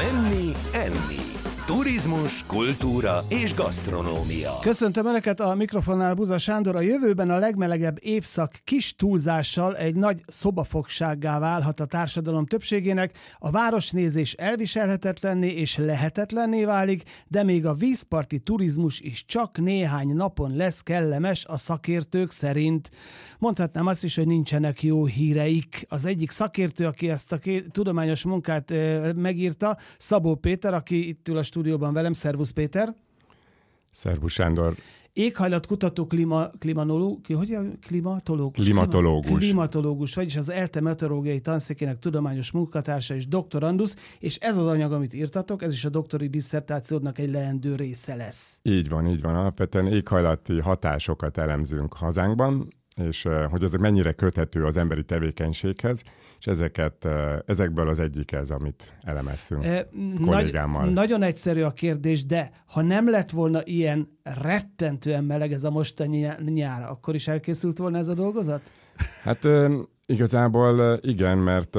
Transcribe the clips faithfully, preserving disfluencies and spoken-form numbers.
Menni, enni. Turizmus, kultúra és gasztronómia. Köszöntöm Önöket, a mikrofonnál Buza Sándor. A jövőben a legmelegebb évszak kis túlzással egy nagy szobafogsággá válhat a társadalom többségének, a városnézés elviselhetetlenné és lehetetlenné válik, de még a vízparti turizmus is csak néhány napon lesz kellemes a szakértők szerint. Mondhatnám azt is, hogy nincsenek jó híreik. Az egyik szakértő, aki ezt a két tudományos munkát e, megírta, Szabó Péter, aki itt ül a stúdióban velem. Szervusz Péter! Szervusz Sándor! Éghajlatkutató klíma, klimanológus, ki, hogy a klimatológus? Klimatológus. Klimatológus, vagyis az ELTE meteorológiai tanszékének tudományos munkatársa és doktorandusz, és ez az anyag, amit írtatok, ez is a doktori disszertációdnak egy leendő része lesz. Így van, így van. Alapvetően éghajlati hatásokat elemzünk hazánkban, és hogy ez mennyire köthető az emberi tevékenységhez, és ezeket, ezekből az egyik ez, amit elemeztünk e, kollégámmal. Nagy, nagyon egyszerű a kérdés, de ha nem lett volna ilyen rettentően meleg ez a mostani nyár, akkor is elkészült volna ez a dolgozat? Hát igazából igen, mert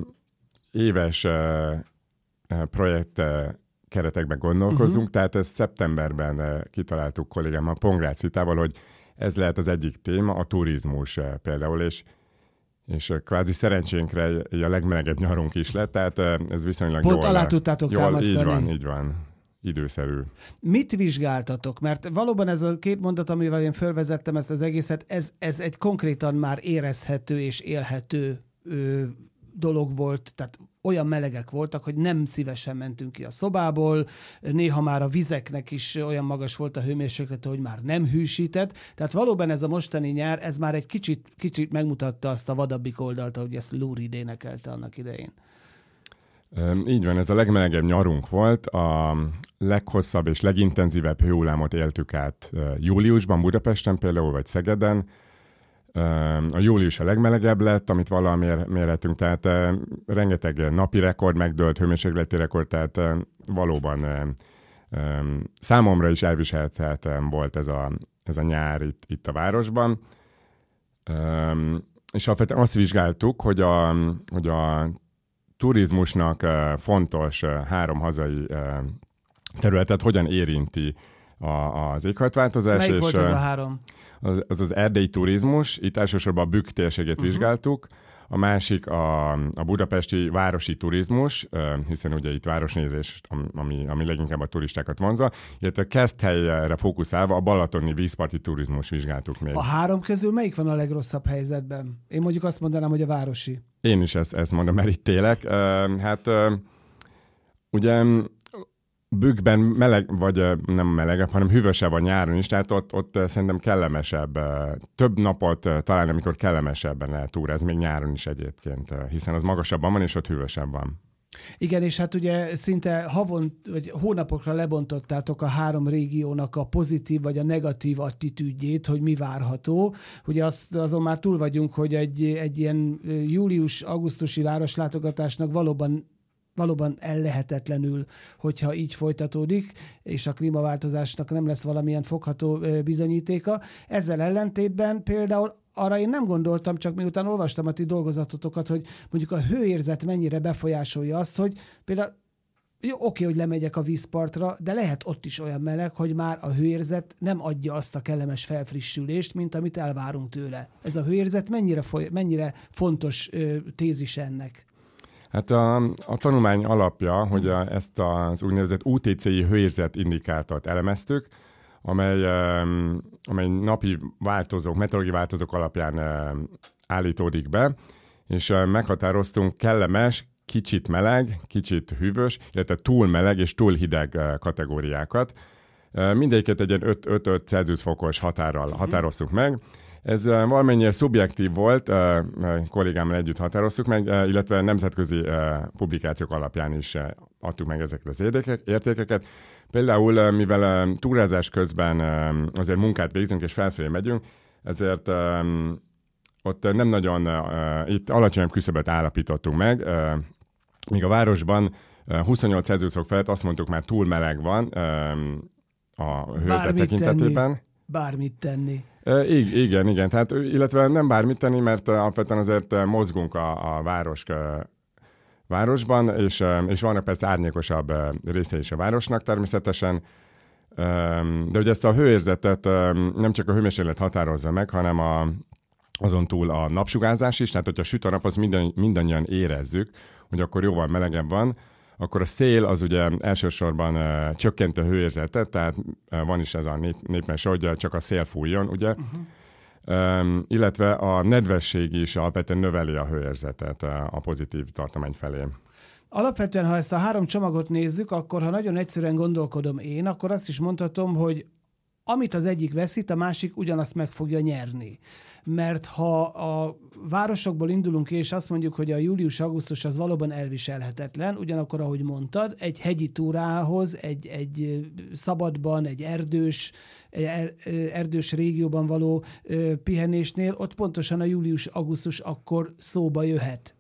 éves projekt keretekben gondolkozunk, uh-huh. tehát ezt szeptemberben kitaláltuk kollégámmal, Pongrácz Vitával, hogy ez lehet az egyik téma, a turizmus például, és, és kvázi szerencsénkre a legmelegebb nyarunk is lett, tehát ez viszonylag Pont jól... Pont alá tudtátok jól, támasztani. Így van, így van. Időszerű. Mit vizsgáltatok? Mert valóban ez a két mondat, amivel én fölvezettem ezt az egészet, ez, ez egy konkrétan már érezhető és élhető ö, dolog volt, tehát olyan melegek voltak, hogy nem szívesen mentünk ki a szobából, néha már a vizeknek is olyan magas volt a hőmérséklete, hogy már nem hűsített. Tehát valóban ez a mostani nyár, ez már egy kicsit, kicsit megmutatta azt a vadabbik oldalt, ahogy ezt Lou Reed énekelte annak idején. Így van, ez a legmelegebb nyarunk volt. A leghosszabb és legintenzívebb hőhullámot éltük át júliusban, Budapesten például, vagy Szegeden. A július a legmelegebb lett, amit valahol mérhetünk, tehát uh, rengeteg napi rekord megdőlt, hőmérsékleti rekord, tehát uh, valóban uh, um, számomra is elviselhetetlen volt ez a, ez a nyár itt, itt a városban. Um, és alapvetően azt vizsgáltuk, hogy a, hogy a turizmusnak uh, fontos uh, három hazai uh, területet hogyan érinti a, az éghajlatváltozás. Melyik és, volt ez a három? Az, az az erdélyi turizmus, itt elsősorban a Bükk térségét uh-huh. vizsgáltuk, a másik a, a budapesti városi turizmus, hiszen ugye itt városnézés, ami, ami leginkább a turistákat vonzza, illetve Keszthelyre fókuszálva a balatoni vízparti turizmus vizsgáltuk még. A három közül melyik van a legrosszabb helyzetben? Én mondjuk azt mondanám, hogy a városi. Én is ezt, ezt mondom, mert itt élek. Hát ugye Bükkben meleg, vagy nem melegebb, hanem hűvösebb a nyáron is, tehát ott, ott szerintem kellemesebb. Több napot talán, amikor kellemesebben lehet túrázni, még nyáron is egyébként, hiszen az magasabban van, és ott hűvösebb van. Igen, és hát ugye szinte havon, vagy hónapokra lebontottátok a három régiónak a pozitív vagy a negatív attitűdjét, hogy mi várható. Ugye azt, azon már túl vagyunk, hogy egy, egy ilyen július-augusztusi városlátogatásnak valóban valóban ellehetetlenül, hogyha így folytatódik, és a klímaváltozásnak nem lesz valamilyen fogható bizonyítéka. Ezzel ellentétben például arra én nem gondoltam, csak miután olvastam a ti dolgozatotokat, hogy mondjuk a hőérzet mennyire befolyásolja azt, hogy például jó, oké, hogy lemegyek a vízpartra, de lehet ott is olyan meleg, hogy már a hőérzet nem adja azt a kellemes felfrissülést, mint amit elvárunk tőle. Ez a hőérzet mennyire, foly- mennyire fontos ö, tézis ennek? Hát a, a tanulmány alapja, hogy a, ezt az úgynevezett u té cé i hőérzet indikátort elemeztük, amely, um, amely napi változók, meteorológiai változók alapján um, állítódik be, és uh, meghatároztunk kellemes, kicsit meleg, kicsit hűvös, illetve túl meleg és túl hideg uh, kategóriákat. Uh, mindegyiket egy ilyen öt-öt Celsius fokos határral mm. határoztuk meg. Ez uh, valamennyire szubjektív volt, uh, kollégámmal együtt határoztuk meg, uh, illetve nemzetközi uh, publikációk alapján is uh, adtuk meg ezeket az érdekek, értékeket. Például, uh, mivel uh, túrázás közben uh, azért munkát végzünk és felfelé megyünk, ezért um, ott nem nagyon, uh, itt alacsonyabb küszöböt állapítottunk meg, uh, míg a városban uh, huszonnyolc Celsius fok felett azt mondtuk, már túl meleg van um, a hőzet tekintetében. Tenni. Bármit tenni. Uh, igen, igen. Tehát, illetve nem bármit tenni, mert uh, alapvetően azért uh, mozgunk a, a város, uh, városban, és, és vannak persze árnyékosabb részei is a városnak természetesen, de ugye ezt a hőérzetet nem csak a hőmérséklet határozza meg, hanem a, azon túl a napsugárzás is, tehát hogyha süt a nap, az minden, mindannyian érezzük, hogy akkor jóval melegebb van, akkor a szél az ugye elsősorban uh, csökkenti a hőérzetet, tehát uh, van is ez a nép, népmese, hogy csak a szél fújjon, ugye? Uh-huh. Um, illetve a nedvesség is alapvetően növeli a hőérzetet uh, a pozitív tartomány felé. Alapvetően, ha ezt a három csomagot nézzük, akkor ha nagyon egyszerűen gondolkodom én, akkor azt is mondhatom, hogy amit az egyik veszít, a másik ugyanazt meg fogja nyerni. Mert ha a városokból indulunk ki, és azt mondjuk, hogy a július-augusztus az valóban elviselhetetlen, ugyanakkor, ahogy mondtad, egy hegyi túrához, egy, egy szabadban, egy erdős, erdős régióban való pihenésnél, ott pontosan a július-augusztus akkor szóba jöhet.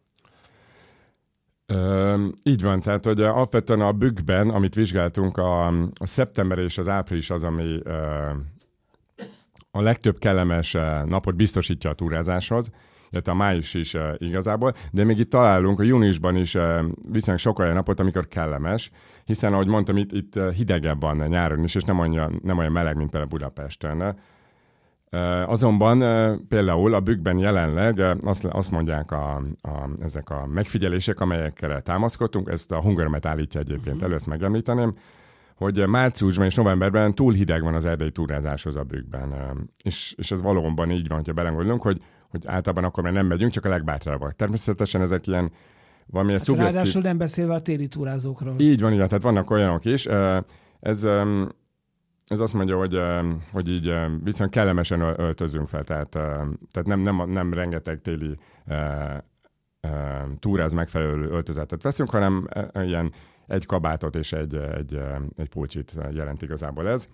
Ö, így van, tehát hogy alapvetően a bükkben, amit vizsgáltunk, a, a szeptember és az április az, ami ö, a legtöbb kellemes napot biztosítja a túrázáshoz, illetve a május is ö, igazából, de még itt találunk a júniusban is ö, viszonylag sok olyan napot, amikor kellemes, hiszen ahogy mondtam, itt, itt hidegebb van nyáron is, és nem olyan, nem olyan meleg, mint például Budapesten. Azonban például a bükkben jelenleg azt, azt mondják a, a, ezek a megfigyelések, amelyekre támaszkodtunk, ezt a Hungaromet állítja egyébként, uh-huh. elő ezt megemlíteném, hogy márciusban és novemberben túl hideg van az erdei túrázáshoz a bükkben. És, és ez valóban így van, hogyha belegondolunk, hogy, hogy általában akkor már nem megyünk, csak a legbátrabbak. Természetesen ezek ilyen valamilyen hát szubjektív... Ráadásul nem beszélve a téli túrázókról. Így van, így, tehát vannak olyanok is. Ez... Ez azt mondja, hogy, hogy így viszont kellemesen öltözünk fel, tehát, tehát nem, nem, nem rengeteg téli túráz megfelelő öltözetet veszünk, hanem ilyen egy kabátot és egy, egy, egy pulcsit jelent igazából ez.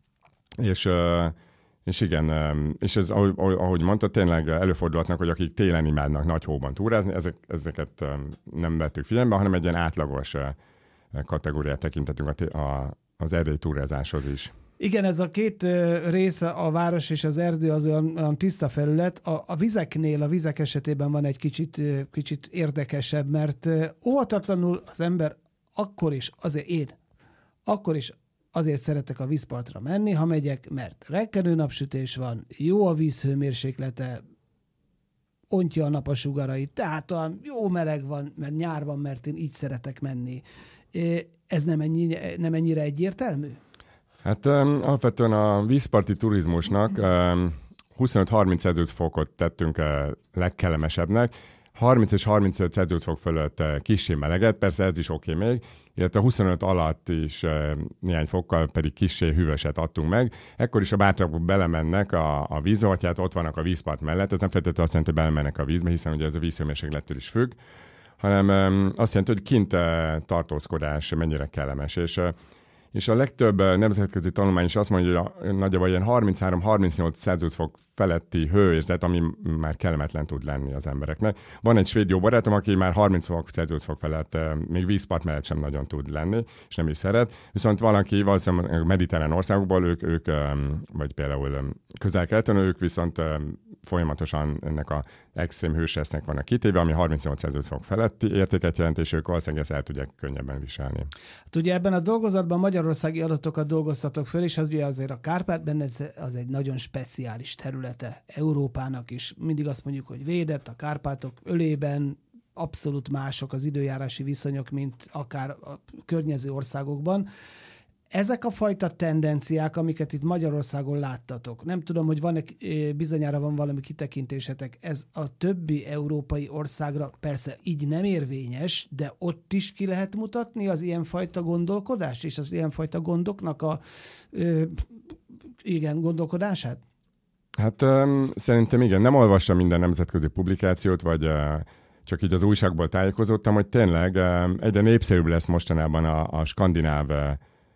És, és igen, és ez, ahogy mondta, tényleg előfordulhatnak, hogy akik télen imádnak nagy hóban túrázni, ezek, ezeket nem vettük figyelembe, hanem egy ilyen átlagos kategóriát tekintetünk a, a, az erdei túrázáshoz is. Igen, ez a két része, a város és az erdő az olyan, olyan tiszta felület. A, a vizeknél, a vizek esetében van egy kicsit, kicsit érdekesebb, mert óhatatlanul az ember akkor is, azért én, akkor is azért szeretek a vízpartra menni, ha megyek, mert rekkenő napsütés van, jó a vízhőmérséklete, ontja a nap a sugarait, tehát olyan jó meleg van, mert nyár van, mert én így szeretek menni. Ez nem, ennyi, nem ennyire egyértelmű? Hát um, alapvetően a vízparti turizmusnak um, huszonöt-harminc Celsius fokot tettünk uh, legkellemesebbnek, harminc és harmincöt Celsius fok fölött uh, kissé meleget, persze ez is oké okay még, illetve huszonöt alatt is uh, néhány fokkal pedig kissé hűvöset adtunk meg. Ekkor is a bátrakok belemennek a, a vízbe, vagy hát ott vannak a vízpart mellett, ez nem feltétlenül azt jelenti, hogy belemennek a vízbe, hiszen ugye ez a vízhőmérséklettől is függ, hanem um, azt jelenti, hogy kint uh, tartózkodás mennyire kellemes, és uh, És a legtöbb nemzetközi tanulmány is azt mondja, hogy a, nagyjából ilyen harminchárom-harmincnyolc Celsius fok feletti hőérzet, ami már kellemetlen tud lenni az embereknek. Van egy svéd jó barátom, aki már harminc Celsius fok felett még vízpart mellett sem nagyon tud lenni, és nem is szeret. Viszont valaki valószínűleg mediterrán országokból, ők, ők vagy például közel-keleten, ők viszont folyamatosan ennek a extrém hőstressznek vannak kitéve, ami harmincnyolc Celsius fok feletti értéket jelent, és ők valószínűleg ezt el tudják könnyebben viselni. Hát ugye ebben a dolgozatban magyarországi adatokat dolgoztatok föl, és az ugye azért a Kárpát-benne az egy nagyon speciális területe Európának is. Mindig azt mondjuk, hogy védett, a Kárpátok ölében abszolút mások az időjárási viszonyok, mint akár a környező országokban. Ezek a fajta tendenciák, amiket itt Magyarországon láttatok, nem tudom, hogy van-e, bizonyára van valami kitekintésetek, ez a többi európai országra persze így nem érvényes, de ott is ki lehet mutatni az ilyenfajta gondolkodást, és az ilyenfajta gondoknak a ö, igen, gondolkodását? Hát um, szerintem igen, nem olvastam minden nemzetközi publikációt, vagy uh, csak így az újságból tájékozódtam, hogy tényleg um, egyre népszerűbb lesz mostanában a, a skandináv uh,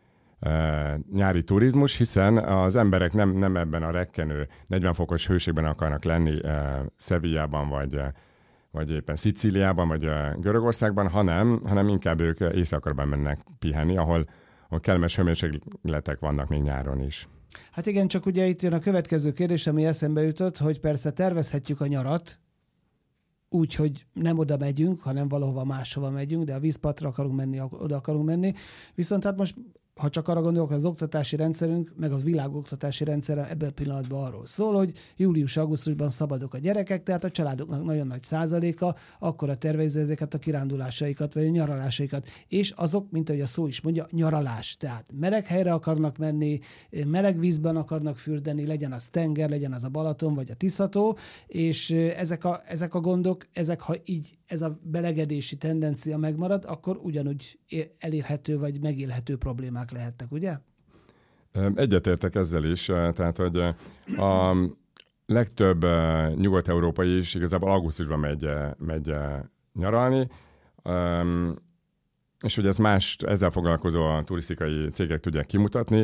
Uh, nyári turizmus, hiszen az emberek nem, nem ebben a rekkenő negyven fokos hőségben akarnak lenni uh, Sevillában, vagy, uh, vagy éppen Szicíliában, vagy uh, Görögországban, hanem, hanem inkább ők éjszakra mennek pihenni, ahol, ahol kellemes hőmérsékletek vannak még nyáron is. Hát igen, csak ugye itt jön a következő kérdés, ami eszembe jutott, hogy persze tervezhetjük a nyarat, úgy, hogy nem oda megyünk, hanem valahova máshova megyünk, de a vízpartra akarunk menni, oda akarunk menni. Viszont hát most, ha csak arra gondolok, az oktatási rendszerünk, meg a világoktatási rendszere ebben a pillanatban arról szól, hogy július-augusztusban szabadok a gyerekek, tehát a családoknak nagyon nagy százaléka akkora tervezze ezeket a kirándulásaikat, vagy a nyaralásaikat. És azok, mint ahogy a szó is mondja, nyaralás. Tehát meleg helyre akarnak menni, meleg vízben akarnak fürdeni, legyen az tenger, legyen az a Balaton, vagy a Tiszató, és ezek a, ezek a gondok, ezek, ha így ez a belegedési tendencia megmarad, akkor ugyanúgy elérhető, vagy megélhető problémák lehettek, ugye? Egyetértek ezzel is, tehát, hogy a legtöbb nyugat-európai is igazából augusztusban megy, megy nyaralni, és hogy ez más ezzel foglalkozó a turisztikai cégek tudják kimutatni.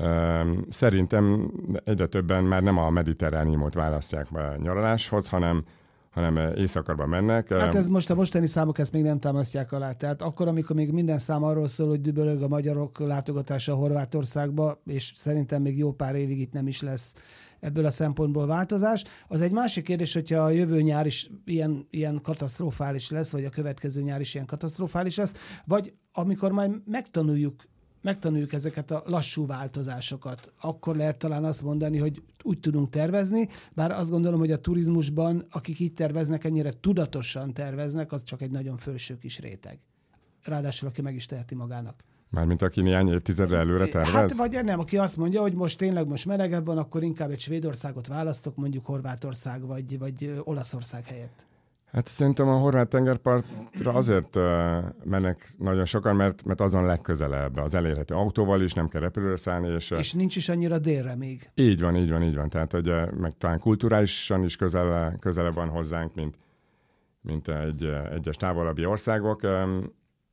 Szerintem egyre többen már nem a mediterrániumot választják be nyaraláshoz, hanem hanem éjszakarba mennek. Hát ez most a mostani számok ezt még nem támasztják alá. Tehát akkor, amikor még minden szám arról szól, hogy dübörög a magyarok látogatása Horvátországba, és szerintem még jó pár évig itt nem is lesz ebből a szempontból változás. Az egy másik kérdés, hogyha a jövő nyár is ilyen, ilyen katasztrofális lesz, vagy a következő nyár is ilyen katasztrofális lesz, vagy amikor majd megtanuljuk megtanuljuk ezeket a lassú változásokat. Akkor lehet talán azt mondani, hogy úgy tudunk tervezni, bár azt gondolom, hogy a turizmusban, akik így terveznek, ennyire tudatosan terveznek, az csak egy nagyon felső kis réteg. Ráadásul, aki meg is teheti magának. Mármint aki néhány évtizedre előre tervez? Hát vagy nem, aki azt mondja, hogy most tényleg most melegebb van, akkor inkább egy Svédországot választok, mondjuk Horvátország vagy, vagy Olaszország helyett. Hát szerintem a horvát tengerpartra azért uh, mennek nagyon sokan, mert, mert azon legközelebb, az elérhető autóval is, nem kell repülőre szállni. És, és nincs is annyira délre még. Így van, így van, így van. Tehát, hogy uh, meg talán kulturálisan is közel, közelebb van hozzánk, mint, mint egy, uh, egyes távolabbi országok. Um,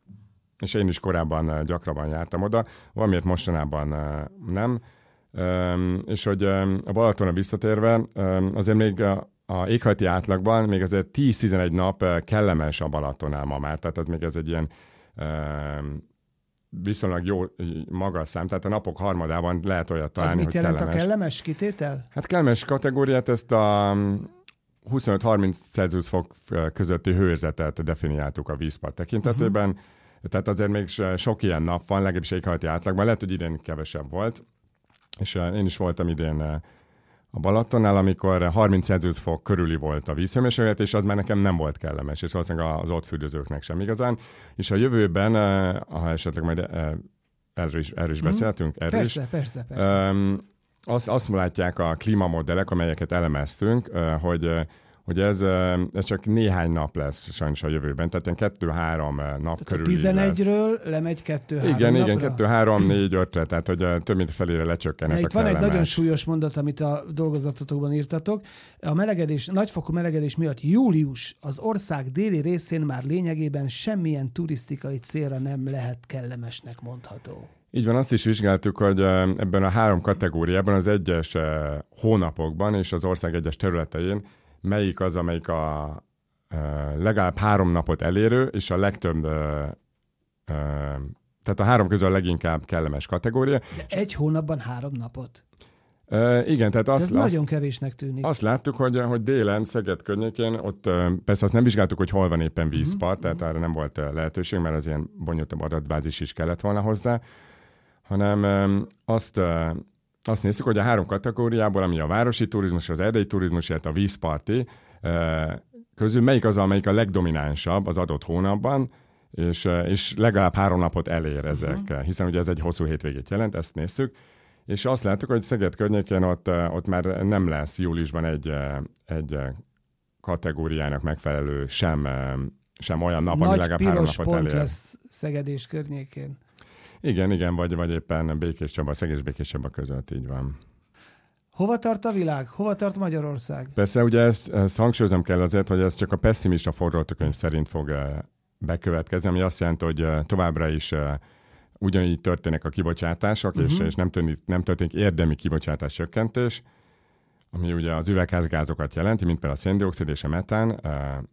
és én is korábban uh, gyakrabban jártam oda, valamiért mostanában uh, nem. Um, és hogy um, a Balatonra visszatérve, um, azért még uh, a éghajlati átlagban még azért tíz-tizenegy nap kellemes a Balatonnál ma már, tehát ez még ez egy ilyen uh, viszonylag jó magas szám, tehát a napok harmadában lehet olyat találni, hogy kellemes. Az mit jelent kellemes. a kellemes kitétel? Hát kellemes kategóriát, ezt a huszonöt-harminc Celsius fok közötti hőérzetet definiáltuk a vízpart tekintetében, uh-huh. Tehát azért még sok ilyen nap van, legalábbis éghajlati átlagban, lehet, hogy idén kevesebb volt, és uh, én is voltam idén uh, a Balatonnál, amikor harminc Celsius fok körüli volt a vízhőmérséklet, és az már nekem nem volt kellemes, és valószínűleg az ott fürdőzőknek sem igazán. És a jövőben, ha esetleg majd erről is, erről is mm. beszéltünk, erről persze, is, persze, persze. Um, azt, azt látják a klímamodellek, amelyeket elemeztünk, hogy, hogy ez, ez csak néhány nap lesz sajnos a jövőben, tehát ilyen kettő-három nap tehát körül tizenegyről lesz. Lemegy kettő-három Igen, napra? igen, kettő-három, négy-ötre, tehát hogy több mint felére lecsökkenhet a itt van kellemes. egy nagyon súlyos mondat, amit a dolgozatotokban írtatok. A melegedés, nagyfokú melegedés miatt július az ország déli részén már lényegében semmilyen turisztikai célra nem lehet kellemesnek mondható. Így van, azt is vizsgáltuk, hogy ebben a három kategóriában az egyes hónapokban és az ország egyes területein melyik az, amelyik a uh, legalább három napot elérő, és a legtöbb, uh, uh, tehát a három közül a leginkább kellemes kategória. De egy hónapban három napot? Uh, igen, tehát azt, ez azt, nagyon kevésnek tűnik. Azt láttuk, hogy, hogy délen, Szeged környékén, ott uh, persze azt nem vizsgáltuk, hogy hol van éppen vízpart, uh-huh. tehát arra nem volt lehetőség, mert az ilyen bonyolultabb adatbázis is kellett volna hozzá, hanem um, azt... Uh, Azt nézzük, hogy a három kategóriából, ami a városi turizmus, az erdei turizmus, illetve a vízparti közül melyik az, amelyik a legdominánsabb az adott hónapban, és, és legalább három napot elér ezek, uh-huh. hiszen ugye ez egy hosszú hétvégét jelent, ezt nézzük. És azt láttuk, hogy Szeged környékén ott, ott már nem lesz júliusban egy, egy kategóriának megfelelő sem, sem olyan nap, nagy ami legalább három napot elér. Nagy piros pont lesz Szegedés környékén. Igen, igen, vagy, vagy éppen Békés Csaba, Szeged és Békés Csaba között, így van. Hova tart a világ? Hova tart Magyarország? Persze, ugye ezt, ezt hangsúlyozom kell azért, hogy ez csak a pessimista forgatókönyv szerint fog bekövetkezni, ami azt jelenti, hogy továbbra is ugyanígy történnek a kibocsátások, uh-huh. és, és nem, történik, nem történik érdemi kibocsátás csökkentés, ami ugye az üvegházgázokat jelenti, mint például a széndioxid és a metán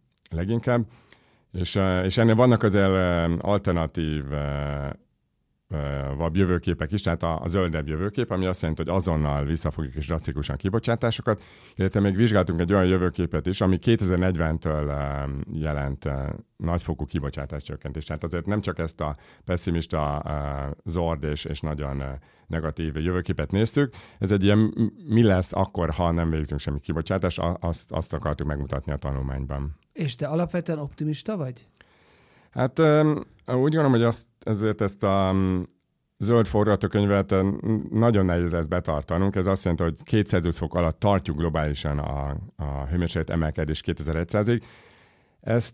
leginkább. És, és ennél vannak azért alternatív vab jövőképek is, tehát a, a zöldebb jövőkép, ami azt jelenti, hogy azonnal visszafogjuk és drasztikusan kibocsátásokat, illetve még vizsgáltunk egy olyan jövőképet is, ami kétezer-negyventől jelent nagyfokú kibocsátáscsökkentés. Tehát azért nem csak ezt a pessimista, zord és, és nagyon negatív jövőképet néztük, ez egy ilyen mi lesz akkor, ha nem végzünk semmi kibocsátást, azt, azt akartuk megmutatni a tanulmányban. És te alapvetően optimista vagy? Hát úgy gondolom, hogy azt, ezért ezt a zöld forgatókönyvet nagyon nehéz lesz betartanunk. Ez azt jelenti, hogy két Celsius fok alatt tartjuk globálisan a, a hőmérséklet emelkedés kétezer-százig. Ezt,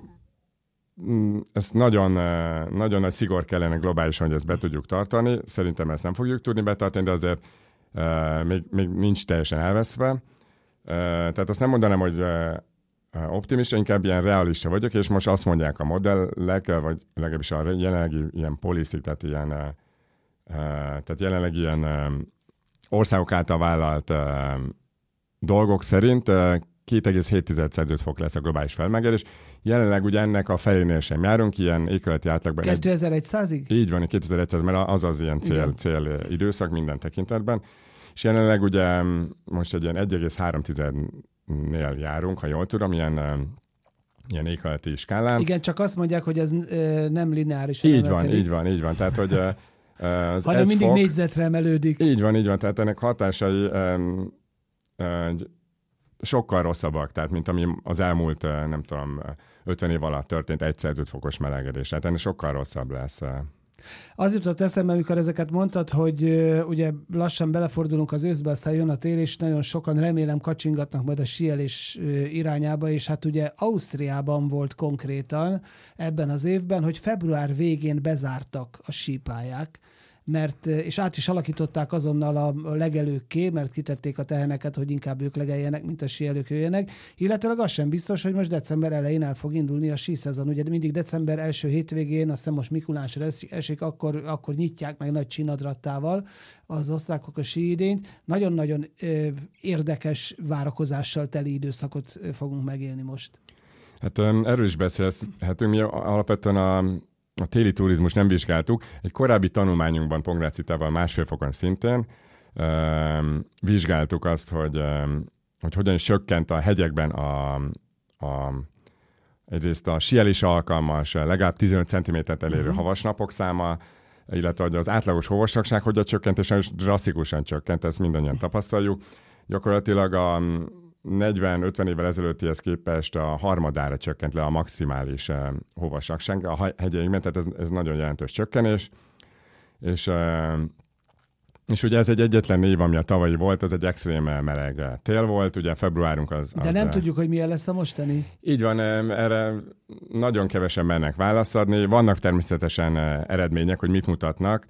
ezt nagyon, nagyon nagy szigor kellene globálisan, hogy ezt be tudjuk tartani. Szerintem ezt nem fogjuk tudni betartani, de azért még, még nincs teljesen elveszve. Tehát azt nem mondanám, hogy optimista, inkább ilyen realista vagyok, és most azt mondják a modellek, vagy legalábbis a jelenlegi ilyen policy, tehát ilyen, uh, tehát jelenleg ilyen um, országok által vállalt uh, dolgok szerint uh, két egész hét Celsius fok lesz a globális felmelegedés. Jelenleg ugye ennek a felénél sem járunk, ilyen éghajlati átlagban. kétezer-százig? Így van, kétezer-száz, mert az az ilyen cél, cél időszak minden tekintetben. És jelenleg ugye most egy ilyen egy egész három nél járunk, ha jól tudom, ilyen, ilyen éghajlati skálán. Igen, csak azt mondják, hogy ez nem lineáris. Így van, így van, így van. Tehát, hogy az hanem mindig fok, négyzetre emelődik. Így van, így van. Tehát ennek hatásai um, uh, sokkal rosszabbak, tehát mint ami az elmúlt, uh, nem tudom, ötven év alatt történt egy Celsius fokos melegedés. Tehát ennek sokkal rosszabb lesz. Uh, Az jutott eszembe, amikor ezeket mondtad, hogy uh, ugye lassan belefordulunk az őszbe, aztán jön a tél, és nagyon sokan remélem kacsingatnak majd a síelés uh, irányába, és hát ugye Ausztriában volt konkrétan ebben az évben, hogy február végén bezártak a sípályák, mert, és át is alakították azonnal a legelőkké, mert kitették a teheneket, hogy inkább ők legeljenek, mint a síelők jöjjenek. Illetőleg az sem biztos, hogy most december elején el fog indulni a síszezon. Ugye mindig december első hétvégén, azt hiszem most Mikulásra esik, akkor, akkor nyitják meg nagy csinadrattával az osztrákok a síidényt. Nagyon-nagyon ö, érdekes várakozással teli időszakot fogunk megélni most. Hát erről is beszélhetünk. Mi alapvetően a A téli turizmus nem vizsgáltuk. Egy korábbi tanulmányunkban Pongrácz-Citával másfél fokon szintén um, vizsgáltuk azt, hogy, um, hogy hogyan is csökkent a hegyekben a, a, egyrészt a síelés alkalmas, legalább tizenöt centimétert elérő uh-huh. havasnapok száma, illetve hogy az átlagos havasnapság hogyan csökkent, és drasztikusan csökkent, ezt mindannyian tapasztaljuk. Gyakorlatilag a negyven-ötven évvel ezelőttihez képest a harmadára csökkent le a maximális uh, hovasakság a hegyeinkben, tehát ez, ez nagyon jelentős csökkenés. És, uh, és ugye ez egy egyetlen év, ami a tavalyi volt, ez egy extrém meleg tél volt, ugye februárunk az... De az, nem uh, tudjuk, hogy milyen lesz a mostani. Így van, erre nagyon kevesen mennek választ adni. Vannak természetesen eredmények, hogy mit mutatnak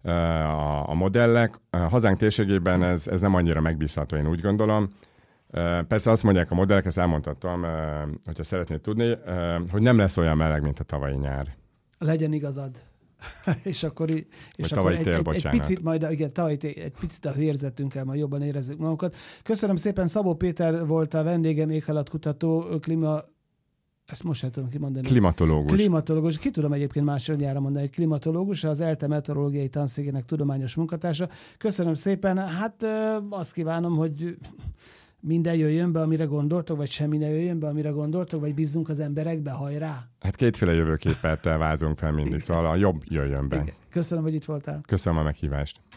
a, a modellek. A hazánk térségében ez, ez nem annyira megbízható, én úgy gondolom. Persze azt mondják a modellek, ezt elmondhatom, hogyha szeretnéd tudni, hogy nem lesz olyan meleg, mint a tavalyi nyár. Legyen igazad. és akkor, és akkor egy, tél, egy, egy picit majd, igen, tavaly egy picit a hőérzetünkkel majd jobban érezzük magunkat. Köszönöm szépen, Szabó Péter volt a vendégem, éghajlatkutató, klíma, ezt most sem tudom kimondani. Klimatológus. Klimatológus. Ki tudom egyébként másodjára mondani, hogy klimatológus, az ELTE meteorológiai tanszékének tudományos munkatársa. Köszönöm szépen. Hát azt kívánom, hogy minden jöjjön be, amire gondoltok, vagy semmi ne jöjjön be, amire gondoltok, vagy bízzunk az emberekbe, hajrá! Hát kétféle jövőképet vázunk fel mindig, igen. Szóval a jobb jöjjön be. Igen. Köszönöm, hogy itt voltál. Köszönöm a meghívást.